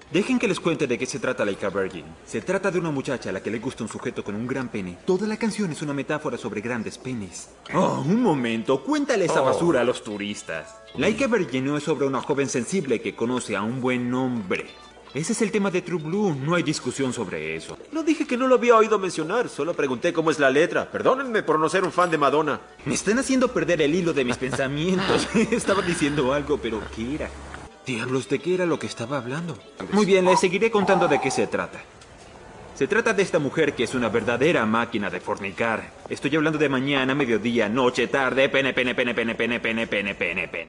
Dejen que les cuente de qué se trata Laika Virgin. Se trata de una muchacha a la que le gusta un sujeto con un gran pene. Toda la canción es una metáfora sobre grandes penes. Oh, un momento. Cuéntale esa basura a los turistas. Laika Virgin no es sobre una joven sensible que conoce a un buen hombre. Ese es el tema de True Blue. No hay discusión sobre eso. No dije que no lo había oído mencionar. Solo pregunté cómo es la letra. Perdónenme por no ser un fan de Madonna. Me están haciendo perder el hilo de mis pensamientos. Estaba diciendo algo, pero ¿qué era? Diablos, ¿de qué era lo que estaba hablando? Muy bien, les seguiré contando de qué se trata. Se trata de esta mujer que es una verdadera máquina de fornicar. Estoy hablando de mañana, mediodía, noche, tarde, pene, pene, pene, pene, pene, pene, pene, pene, pene.